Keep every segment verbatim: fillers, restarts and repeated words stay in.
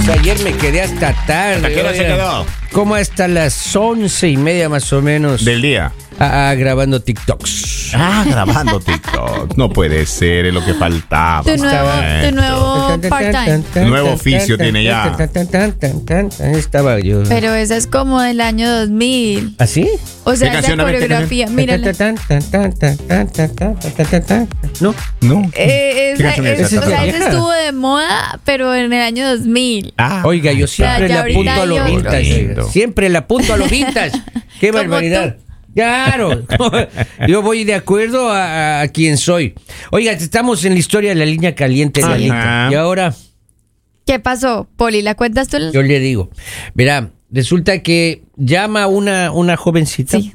ayer me quedé hasta tarde. ¿Hasta qué hora se quedó? Como hasta las once y media más o menos. Del día. Ah, ah, grabando TikToks. Ah, grabando TikTok. No puede ser, es lo que faltaba. Tu nuevo, tu nuevo part-time. Nuevo oficio tiene ya. Estaba yo. Pero esa es como del año dos mil. ¿Así? O sea, ¿Qué esa canción? A ver, ¿qué coreografía, mírala. No. No. Eh, ¿Qué esa, canción es es- esa? o sea, esa Vieja. estuvo de moda, pero en el año dos mil. Ah, Oiga, yo siempre Ya, le ya apunto ahorita a lo yo- vintage. Lindo. Siempre le apunto a lo vintage. Qué Como barbaridad. Claro, yo voy de acuerdo a, a quien soy. Oiga, estamos en la historia de la línea caliente, Ajá. Lalita. Y ahora ¿Qué pasó, Poli? ¿La cuentas tú? yo le digo, verá, resulta que llama una, una jovencita Sí.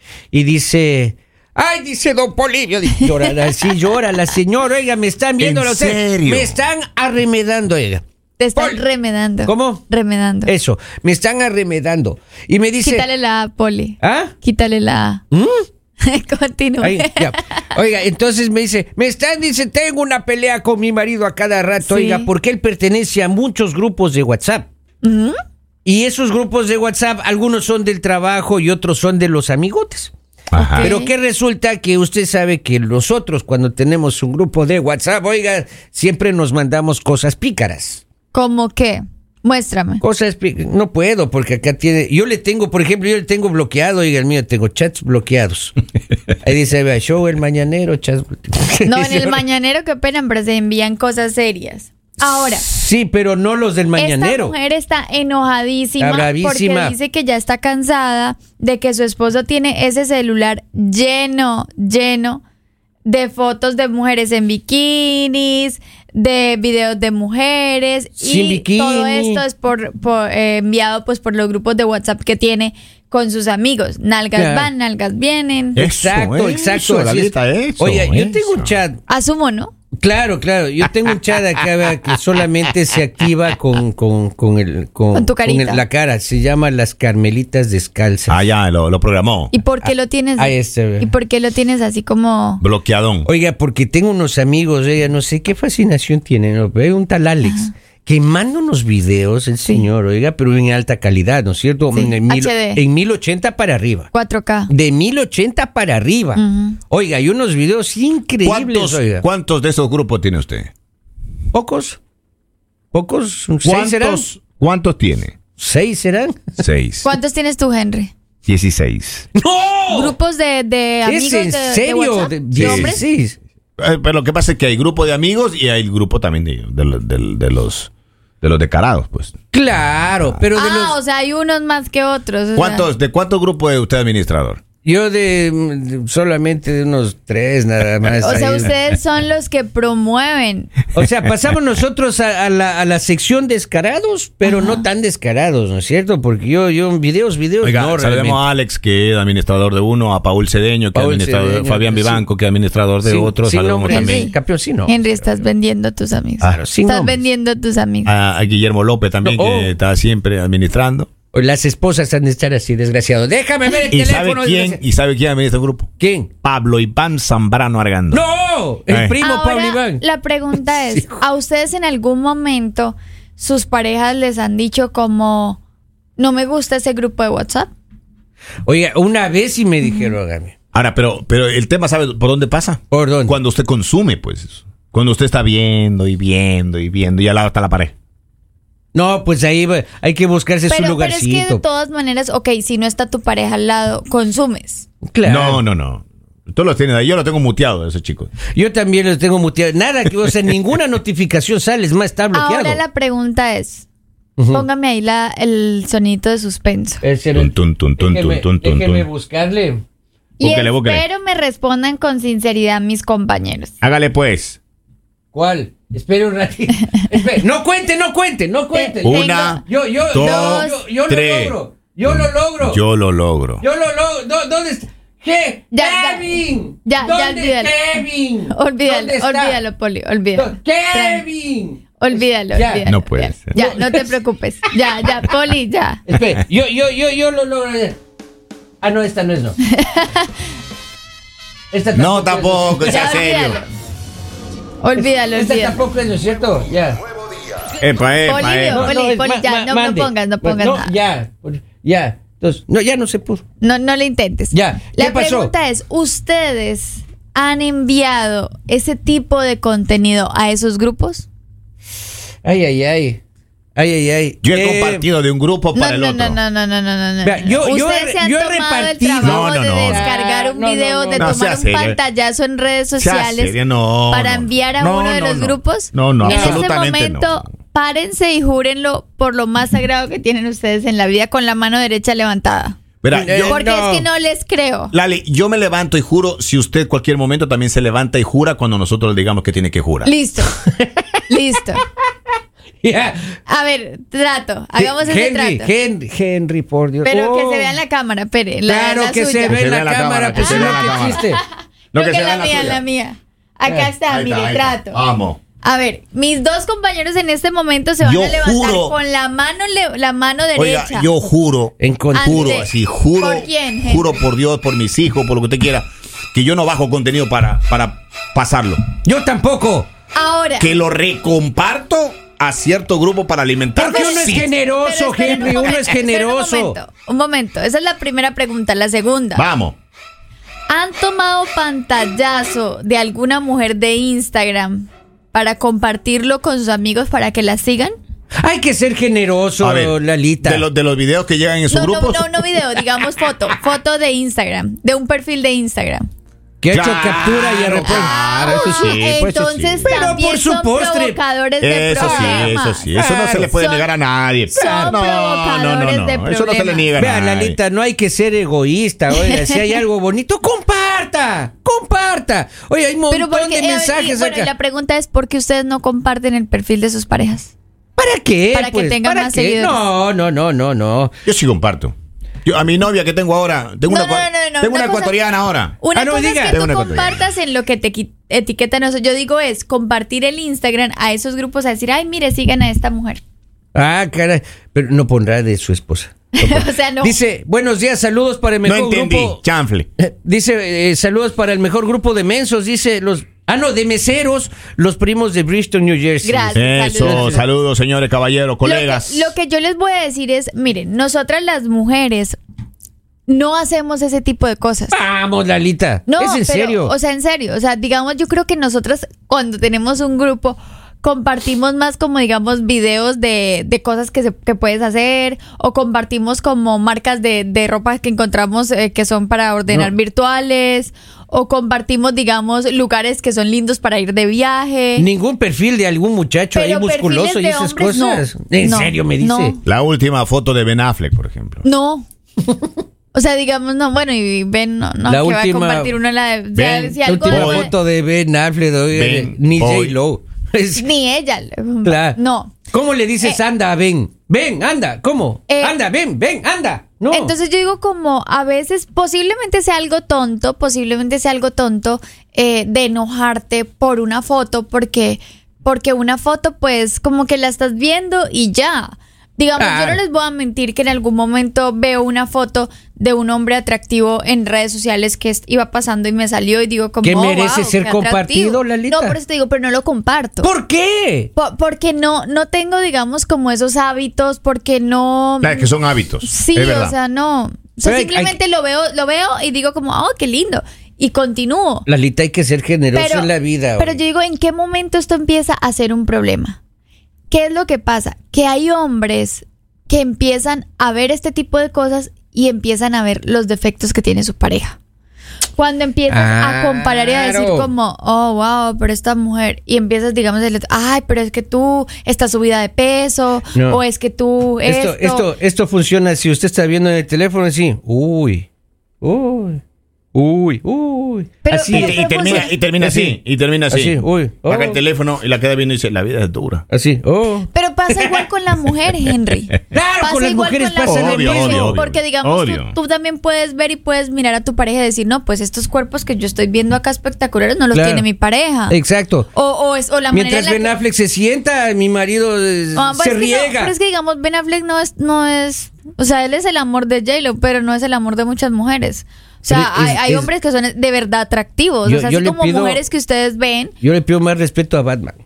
y dice, ay, dice don Polibio, dice, llora, sí llora la señora, oiga, me están viendo, ¿En los- serio? me están arremedando, oiga. Te están Poli. remedando. ¿Cómo? Remedando. Eso, me están arremedando. Y me dice, Quítale la A, Poli. ¿ah? Quítale la A. ¿Mm? Continúe. Ahí, ya. Oiga, entonces me dice, me están, dice, tengo una pelea con mi marido a cada rato, Sí. oiga, porque él pertenece a muchos grupos de WhatsApp. Ujú. Y esos grupos de WhatsApp, algunos son del trabajo y otros son de los amigotes. Ajá. Pero que resulta que usted sabe que nosotros cuando tenemos un grupo de WhatsApp, oiga, siempre nos mandamos cosas pícaras. ¿Cómo qué? Muéstrame. Cosas pí- no puedo porque acá tiene, yo le tengo, por ejemplo, yo le tengo bloqueado, oiga, el mío tengo chats bloqueados. Ahí dice, vea, show el mañanero, chats. No, en el mañanero, qué pena, pero se envían cosas serias. Ahora, Sí, pero no los del mañanero. esta mujer está enojadísima Está bravísima. porque dice que ya está cansada de que su esposo tiene ese celular lleno, lleno de fotos de mujeres en bikinis, de videos de mujeres Sin y bikini. todo esto es por, por, eh, enviado pues por los grupos de WhatsApp que tiene con sus amigos. Nalgas Claro. van, nalgas vienen. Eso, Exacto, eso, exacto. así es. Lalita, eso, Oye, yo eso. tengo un chat. Asumo, ¿no? Claro, claro. Yo tengo un chat acá vea, que solamente se activa con, con, con, el, con, Con tu carita. el- la cara. Se llama Las Carmelitas Descalzas. Ah, ya, lo, lo programó. ¿Y por qué lo tienes? ahí está, ve. ¿Y por qué lo tienes así como? Bloqueadón. Oiga, porque tengo unos amigos, ella no sé qué fascinación tiene, ¿no? Pero hay un tal Alex que manda unos videos, el señor, oiga, pero en alta calidad, ¿no es cierto? Sí, en, mil, H D. en mil ochenta para arriba. cuatro K. De mil ochenta para arriba. Ujú. Oiga, hay unos videos increíbles, ¿Cuántos, oiga. ¿Cuántos de esos grupos tiene usted? ¿Pocos? ¿Pocos? ¿Seis serán? ¿Cuántos, ¿Cuántos tiene? ¿Seis serán? Seis. ¿Cuántos tienes tú, Henry? Dieciséis. ¡No! Grupos de, de amigos ¿Es en de, de serio? WhatsApp, ¿De de hombres. dieciséis? Eh, Pero lo que pasa es que hay grupo de amigos y hay grupo también de, de, los- de- de los de los decarados, pues. Claro, pero de Ah, los... o sea, hay unos más que otros. o sea. ¿Cuántos, ¿De cuántos grupos es usted administrador? Yo de, de- solamente de unos tres nada más. O sea, ahí. ustedes son los que promueven. O sea, pasamos nosotros a, a la, a la sección descarados, pero no tan descarados, ¿no es cierto? Porque yo, yo videos, videos, Oiga, no saludemos realmente. a Alex, que es administrador de uno, a Paul Cedeño, que es Paul administrador, Cedeño, Fabián sí. Vivanco, que es administrador de Sí, otro, sí, saludemos no, también Henry. Campeón, sí, no. Henry, estás vendiendo a tus amigos. Claro, sin estás nombres. vendiendo a tus amigos. a, a Guillermo López también, No, oh. que está siempre administrando. Las esposas han de estar así, desgraciado. Déjame ver el ¿Y sabe teléfono. quién? desgraciado. ¿Y sabe quién administra el grupo? ¿Quién? Pablo Iván Zambrano Argando. ¡No! El Eh. primo Ahora, Pablo Iván. la pregunta es, Sí. ¿a ustedes en algún momento sus parejas les han dicho como, no me gusta ese grupo de WhatsApp? Oiga, una vez sí me dijeron, hágame. Ahora, pero, pero el tema, ¿sabe por dónde pasa? ¿Por dónde? Cuando usted consume, pues. Cuando usted está viendo y viendo y viendo y al lado está la pared. No, pues ahí va- hay que buscarse su Pero, pero es que de lugarcito. todas maneras, ok, si no está tu pareja al lado, consumes. Claro. No, no, no. Tú los tienes ahí. Yo lo tengo muteado, ese chico. Yo también los tengo muteados. Nada, que, o sea, ninguna notificación sale, es más, está bloqueado. Ahora la pregunta es, Ujú. póngame ahí la, el sonito de suspenso. Ese era Tun, el- tun, tun, tun, déjeme, tun, tun, déjeme tun. buscarle. Y Búsquele, búsquele. espero me respondan con sinceridad mis compañeros. Hágale, pues. ¿Cuál? Espere un ratito. Espere. No cuente, no cuente, no cuente. Tengo- Una, Yo, yo, dos, yo, yo tres. lo logro. Yo lo logro. Yo lo logro. Yo lo logro. ¿Dó- ¿Dónde está? ¿Qué? Ya, ya. Kevin. Ya, ya, ¿Dónde olvídalo. Kevin? Olvídalo, ¿Dónde está? olvídalo, Poli, olvídalo. ¿Dó- Kevin. Olvídalo, Ya. olvídalo. No puede ya, ser. Ya, no te preocupes. Ya, ya, Poli, ya. Espera, yo, yo, yo, yo lo logro. Ah, no, esta no es, no. Esta No, tampoco, Ya, sea serio. olvídalo. Olvídalo, Esta olvídalo. tampoco es, ¿no es cierto? Ya. Nuevo día. Epa, epa, Polibio, epa. Poli, es- Poli, ma- ya, ma- no, no mande. pongas, no pongas No, nada. ya, ya. Entonces, no, ya no se pudo. No, no le intentes. Ya, La ¿qué pasó? pregunta es, ¿ustedes han enviado ese tipo de contenido a esos grupos? Ay, ay, ay. Ay, ay, ay. Yo he Eh, compartido de un grupo para No, el no, otro. no, no, no, no, no, no. Vea, yo- yo Ustedes he- se han yo he tomado repartido- el trabajo No, no, de no. descargar un No, no, video, no, de no. tomar No, sea un serio. pantallazo en redes Sea sociales serio, no, para no, enviar a no, uno de no, los no. grupos. No, no, en este absolutamente momento, no. párense y júrenlo por lo más sagrado que tienen ustedes en la vida con la mano derecha levantada. Verá, Eh, yo, Porque no. es que no les creo. Lali, yo me levanto y juro si usted cualquier momento también se levanta y jura cuando nosotros le digamos que tiene que jurar. Listo. Listo. Ya. A ver, trato. Hagamos ese Henry, trato. Henry, Henry, por Dios. Pero Oh. que se vea en la cámara, Pere. La, Claro la que suya. se ve en la, cámara, que pues se es vea lo en que la cámara. existe. Lo Creo que que se la vea en la mía, suya. la mía. Acá Eh, está, Ahí mire, está, ahí está. trato. Vamos. A ver, mis dos compañeros en este momento se van Yo a levantar juro- con la mano le- la mano derecha. Oiga, yo juro, En con- Ante- juro, así, juro, ¿Por quién, gente? juro por Dios, por mis hijos, por lo que usted quiera, que yo no bajo contenido para, para pasarlo. Yo tampoco. Ahora. Que lo recomparto a cierto grupo para alimentar. Porque uno es Sí. generoso, pero esperen un Henry, uno momento, es esperen generoso. Un momento, un momento. Esa es la primera pregunta. La segunda. Vamos. ¿Han tomado pantallazo de alguna mujer de Instagram para compartirlo con sus amigos para que la sigan? Hay que ser generoso, A ver, Lalita. De los, de los videos que llegan en sus No, no, grupos. no, no video, digamos foto. Foto de Instagram, de un perfil de Instagram. Que ha hecho Claro, captura y arrepiente. claro, eso sí, pues eso Entonces sí. Pero también por su son postre. provocadores de Eso sí, problemas. eso sí. Eso no se Claro. le puede Son- negar a nadie. son no, no, no, provocadores no. de Eso no se le problemas. niega a Vean, nadie. Lalita, no hay que ser egoísta. Oiga, si hay algo bonito, comparta. Comparta. Oye, hay un Pero montón porque, de eh, mensajes y, bueno, y acá. la pregunta es ¿por qué ustedes no comparten el perfil de sus parejas? ¿Para qué? Para que pues? tengan ¿Para más qué? seguidores. No, no, no, no, no. Yo sí comparto. Yo, a mi novia que tengo ahora, tengo No, una, no, cua- no, no, tengo una una cosa- ecuatoriana ahora. Una Ah, no, cosa diga. es que Tengo tú una ecuatoriana. compartas en lo que te qui- etiquetan. a nosotros. Yo digo es compartir el Instagram a esos grupos a decir, ay, mire, sigan a esta mujer. Ah, caray. Pero no pondrá de su esposa. No pondrá. O sea, no. Dice, buenos días, saludos para el No mejor entendí, grupo. chanfle. Eh, Dice, eh, saludos para el mejor grupo de mensos. Dice, los... Ah, no, de meseros, los primos de Bristol, New Jersey. Gracias. Eso, Saludos. saludos, señores, caballeros, colegas. Lo que, lo que yo les voy a decir es, miren, nosotras las mujeres no hacemos ese tipo de cosas. Vamos, Lalita. No, ¿Es en pero, serio? O sea, en serio. O sea, digamos, yo creo que nosotras cuando tenemos un grupo compartimos más como, digamos, videos de, de cosas que, se, que puedes hacer o compartimos como marcas de, de ropa que encontramos eh, que son para ordenar No. virtuales o compartimos, digamos, lugares que son lindos para ir de viaje. Ningún perfil de algún muchacho ahí Pero musculoso perfiles y de esas hombres, cosas. no. ¿En No. serio me dice? No. La última foto de Ben Affleck, por ejemplo. No. O sea, digamos, no, bueno, y Ben, no, no, La que última- va a compartir una la de... o sea, Ben, si La algo última Boy. foto de Ben Affleck, oiga, Ben ni Boy. J-Lo. Es- Ni ella. Claro. No. ¿Cómo le dices Eh, anda, ven? Ven, anda, ¿cómo? Eh, anda, ven, ven, anda. No. Entonces yo digo como a veces posiblemente sea algo tonto, posiblemente sea algo tonto eh, de enojarte por una foto porque, porque una foto pues como que la estás viendo y ya. Digamos, yo Claro. no les voy a mentir que en algún momento veo una foto de un hombre atractivo en redes sociales que es- iba pasando y me salió y digo como... Que oh, merece wow, ser qué compartido, atractivo. Lalita. No, por eso te digo, pero no lo comparto. ¿Por qué? Po- porque no, no tengo, digamos, como esos hábitos, porque no... Claro, que son hábitos. Sí, es verdad. o sea, no. O sea, Pero hay- simplemente lo veo, lo veo y digo como, oh, qué lindo. Y continúo. Lalita, hay que ser generoso en la vida. pero oye. yo digo, ¿en qué momento esto empieza a ser un problema? ¿Qué es lo que pasa? Que hay hombres que empiezan a ver este tipo de cosas y empiezan a ver los defectos que tiene su pareja. Cuando empiezas a comparar y a decir Claro. como, oh, wow, pero esta mujer, y empiezas, digamos, a decir, ay, pero es que tú estás subida de peso, No. o es que tú Esto, esto. esto, esto funciona si usted está viendo en el teléfono así. Uy, uy, uy, uy. Pero- así, Y, pero- te- y termina, y termina así, Así. y termina así. Así, uy, oh. Saca el teléfono y la queda viendo y dice, la vida es dura. así. Oh. Pero pasa igual con la mujer, Henry. Claro, Pasa con las igual mujeres con la pasa lo Obvio, mismo. obvio, obvio. Porque digamos, tú, Obvio. tú también puedes ver y puedes mirar a tu pareja y decir, no, pues estos cuerpos que yo estoy viendo acá espectaculares no los Claro. tiene mi pareja. Exacto. O, o, es, o la Mientras manera Ben en la que- Affleck se sienta, mi marido eh, Ah, se pero es que no, riega. pero es que digamos, Ben Affleck no es, no es, o sea, él es el amor de J-Lo, pero no es el amor de muchas mujeres. O sea, Pero es- hay, hay es- hombres que son de verdad atractivos. Yo- o sea, yo así le como pido- mujeres que ustedes ven. Yo le pido más respeto a Batman.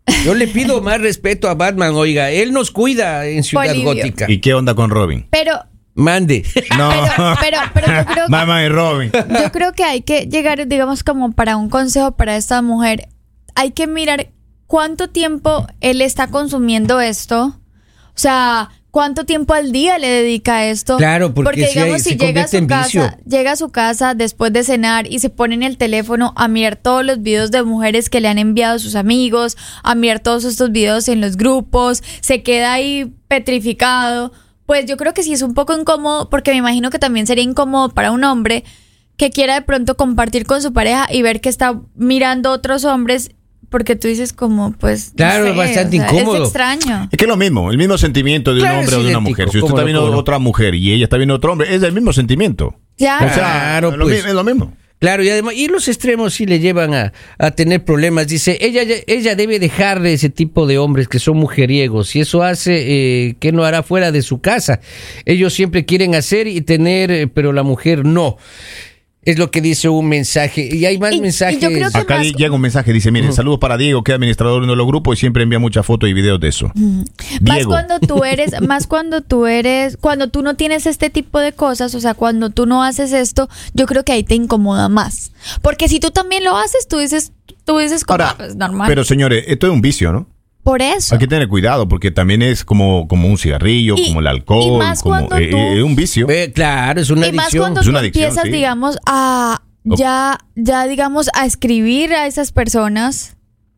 Yo le pido más respeto a Batman, oiga. Él nos cuida en Ciudad Bolivio. Gótica. ¿Y qué onda con Robin? Pero, Mande. No. pero, pero, pero yo creo que, Batman y Robin. yo creo que hay que llegar, digamos, como para un consejo para esta mujer. Hay que mirar cuánto tiempo él está consumiendo esto. O sea, cuánto tiempo al día le dedica a esto. Claro, porque si hay- se llega a convierte su en vicio. casa, llega a su casa después de cenar y se pone en el teléfono a mirar todos los videos de mujeres que le han enviado sus amigos, a mirar todos estos videos en los grupos, se queda ahí petrificado. Pues yo creo que sí es un poco incómodo, porque me imagino que también sería incómodo para un hombre que quiera de pronto compartir con su pareja y ver que está mirando otros hombres, porque tú dices como, pues, no Claro, sé, es bastante o sea, incómodo. Es extraño. Es que es lo mismo, el mismo sentimiento de Claro, un hombre es o de una idéntico, mujer. Si usted cómo está no, viendo cómo no. otra mujer y ella está viendo otro hombre, es el mismo sentimiento. Claro. O sea, Claro, es lo pues. mi- es lo mismo. Claro, y además, y los extremos sí le llevan a, a tener problemas. Dice, ella, ella debe dejar de ese tipo de hombres que son mujeriegos. Si eso hace, eh, ¿qué no hará fuera de su casa? Ellos siempre quieren hacer y tener, eh, pero la mujer no. Es lo que dice un mensaje. Y hay más Y- y mensajes. yo creo que- Acá más- llega un mensaje, dice, miren, saludos para Diego, que es administrador de uno de los grupos y siempre envía muchas fotos y videos de eso. Más Diego. cuando tú eres, más cuando tú eres, cuando tú no tienes este tipo de cosas, o sea, cuando tú no haces esto, yo creo que ahí te incomoda más. Porque si tú también lo haces, tú dices, tú dices como, Ahora, ah, pues normal. pero señores, esto es un vicio, ¿no? Por eso. Hay que tener cuidado porque también es como, como un cigarrillo, Y- como el y alcohol, más como cuando eh, tú- eh, es un vicio. Eh, claro, es una Y más adicción. cuando Es tú una adicción, empiezas, sí. digamos, a ya, ya, digamos, a escribir a esas personas,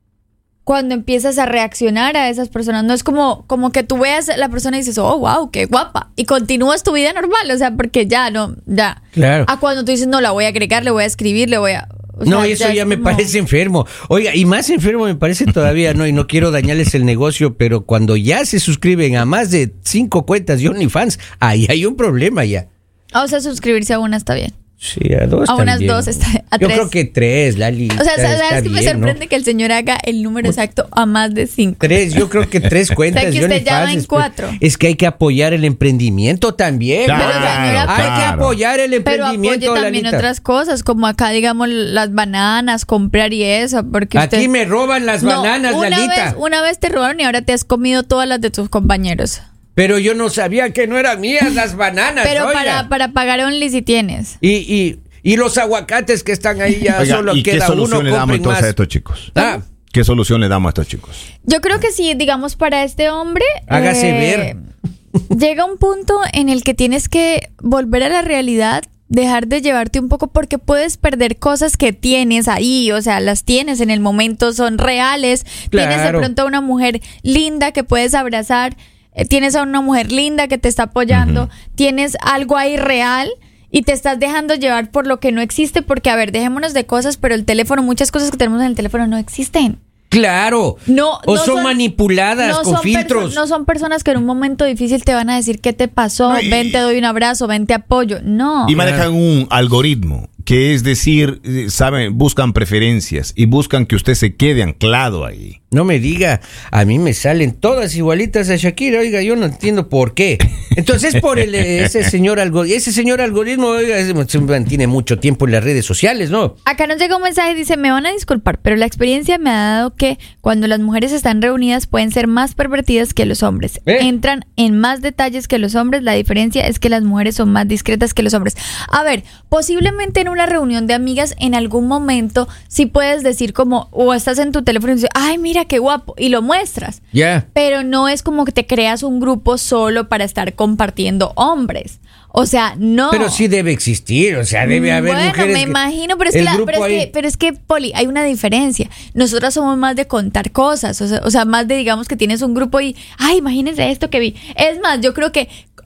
cuando empiezas a reaccionar a esas personas, no es como, como que tú veas a la persona y dices, oh, wow, qué guapa, y continúas tu vida normal, o sea, porque ya, no, ya. Claro. A cuando tú dices, no, la voy a agregar, le voy a escribir, le voy a... o No, sea, eso ya, es me como- parece enfermo. Oiga, y más enfermo me parece todavía, no, y no quiero dañarles el negocio, pero cuando ya se suscriben a más de cinco cuentas de OnlyFans, ahí hay un problema ya. O sea, suscribirse a una está bien. Sí, a dos A unas también. dos está- a Yo tres. creo que tres, Lali. O sea, está- ¿sabes está que me bien, sorprende ¿no? que el señor haga el número exacto a más de cinco? Tres, yo creo que tres cuentas. que de usted ya va OnlyFans, en es- cuatro. Es que hay que apoyar el emprendimiento también. Claro, Pero, señora, Hay que claro. apoyar el Pero apoye emprendimiento, también Lalita. otras cosas, como acá, digamos, las bananas, comprar y eso, porque Aquí usted... me roban las No, bananas, una Lalita. vez, una vez te robaron y ahora te has comido todas las de tus compañeros. Pero yo no sabía que no eran mías las bananas. Pero oiga. para, para pagar Only si tienes. Y, y, y los aguacates que están ahí ya Oiga, solo ¿y qué queda uno, solución le damos compren entonces más. a estos chicos? Ah, ¿Qué solución le damos a estos chicos? Yo creo que sí, digamos, para este hombre... Hágase eh, ver. Llega un punto en el que tienes que volver a la realidad, dejar de llevarte un poco, porque puedes perder cosas que tienes ahí, o sea, las tienes en el momento, son reales. Tienes de Claro. pronto a una mujer linda que puedes abrazar, eh, tienes a una mujer linda que te está apoyando, tienes algo ahí real. Y te estás dejando llevar por lo que no existe, porque, a ver, dejémonos de cosas, pero el teléfono, muchas cosas que tenemos en el teléfono no existen. claro. No, o no son, manipuladas no con son filtros. perso- no son personas que en un momento difícil te van a decir qué te pasó, No, y- ven, te doy un abrazo, ven, te apoyo. No. Y manejan un algoritmo, que es decir, eh, saben, buscan preferencias y buscan que usted se quede anclado ahí. No me diga, a mí me salen todas igualitas a Shakira, oiga, yo no entiendo por qué. Entonces por el, ese señor algoritmo, ese señor algoritmo, oiga, se mantiene mucho tiempo en las redes sociales, ¿no? Acá nos llega un mensaje, dice, me van a disculpar, pero la experiencia me ha dado que cuando las mujeres están reunidas pueden ser más pervertidas que los hombres. ¿Eh? Entran en más detalles que los hombres, la diferencia es que las mujeres son más discretas que los hombres. A ver, posiblemente en una reunión de amigas en algún momento sí puedes decir como, o estás en tu teléfono y dices, ay, mira qué guapo, y lo muestras. Ya. Pero no es como que te creas un grupo solo para estar compartiendo hombres. O sea, no. Pero sí debe existir, o sea, debe haber bueno, mujeres. me que- imagino, pero es, que el la- grupo pero, es ahí- que, pero es que, Poli, hay una diferencia. Nosotras somos más de contar cosas, o sea, o sea, más de, digamos, que tienes un grupo y, ay, imagínense esto que vi. Es más, yo creo que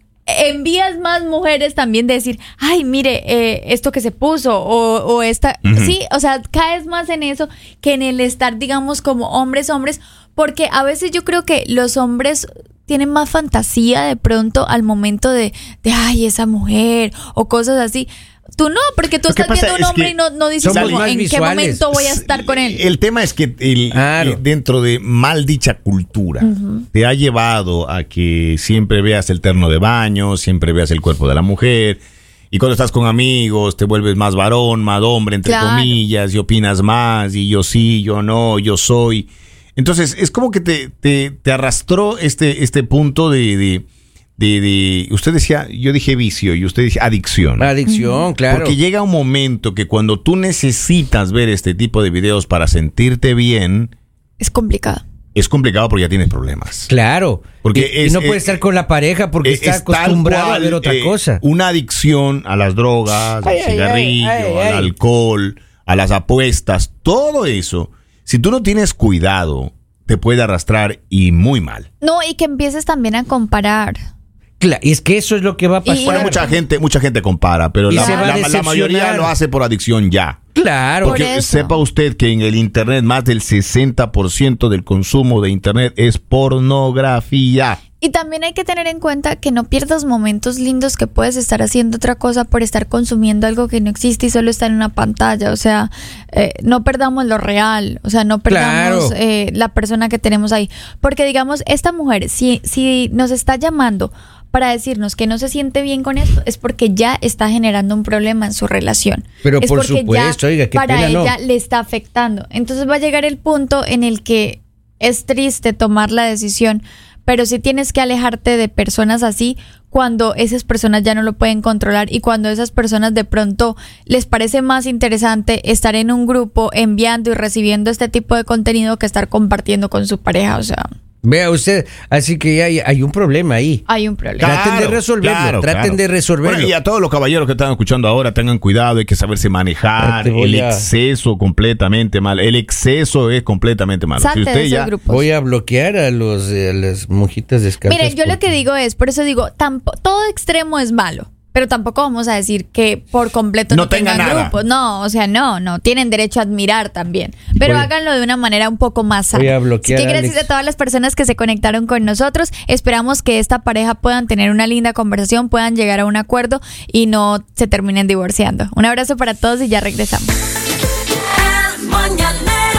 envías más mujeres también de decir, ay, mire, eh, esto que se puso, o, o esta, Ujú. sí, o sea, caes más en eso que en el estar, digamos, como hombres, hombres, porque a veces yo creo que los hombres tienen más fantasía de pronto al momento de, de ay, esa mujer, o cosas así. Tú no, porque tú Lo que estás pasa viendo un es hombre que y no, no dices somos como, más en visuales. qué momento voy a estar con él. El tema es que el, Claro. eh, dentro de mal dicha cultura te ha llevado a que siempre veas el terno de baño, siempre veas el cuerpo de la mujer. Y cuando estás con amigos te vuelves más varón, más hombre, entre Claro. comillas, y opinas más, y yo sí, yo no, yo soy. Entonces, es como que te, te, te arrastró este, este punto de, de, de, de... Usted decía, yo dije vicio y usted dice adicción. Adicción, claro. Porque llega un momento que cuando tú necesitas ver este tipo de videos para sentirte bien... Es complicado. Es complicado porque ya tienes problemas. Claro. Porque y, es, y no puede es, estar con la pareja porque es, está es tal acostumbrado cual, a ver otra eh, cosa. Una adicción a las drogas, Ay, al ay, cigarrillo, ay, ay, al ay. alcohol, a las apuestas, todo eso. Si tú no tienes cuidado, te puede arrastrar y muy mal. No, y que empieces también a comparar. Claro, y es que eso es lo que va a pasar. Y- Bueno, mucha gente, mucha gente compara, pero Y la, se va a la- la decepcionar. mayoría lo hace por adicción ya. Claro. Por Porque eso. sepa usted que en el internet más del sesenta por ciento del consumo de internet es pornografía. Y también hay que tener en cuenta que no pierdas momentos lindos que puedes estar haciendo otra cosa por estar consumiendo algo que no existe y solo está en una pantalla. O sea, eh, no perdamos lo real. O sea, no perdamos Claro. eh, la persona que tenemos ahí. Porque digamos, esta mujer, si, si nos está llamando para decirnos que no se siente bien con esto, es porque ya está generando un problema en su relación. Pero es por porque supuesto, ya oiga, qué para pena, no. ella le está afectando. Entonces va a llegar el punto en el que es triste tomar la decisión, pero sí tienes que alejarte de personas así cuando esas personas ya no lo pueden controlar y cuando esas personas de pronto les parece más interesante estar en un grupo enviando y recibiendo este tipo de contenido que estar compartiendo con su pareja. O sea, Vea usted, así que hay, hay un problema ahí. hay un problema. Traten de resolverlo, traten de resolverlo. Bueno, y a todos los caballeros que están escuchando ahora, tengan cuidado, hay que saberse manejar. Te voy El a- exceso completamente mal. El exceso es completamente malo. Salte Si de usted esos ya grupos. Voy a bloquear a los eh, a las monjitas descalzas. Miren, yo lo porque- que digo es, por eso digo, tampo- todo extremo es malo, pero tampoco vamos a decir que por completo no, No tenga tengan nada. grupos. No, o sea, no, no, tienen derecho a admirar también, pero Voy a- háganlo de una manera un poco más Voy sana. a bloquear Así que a gracias Alex. a todas las personas que se conectaron con nosotros. Esperamos que esta pareja puedan tener una linda conversación, puedan llegar a un acuerdo y no se terminen divorciando. Un abrazo para todos y ya regresamos. El mañanero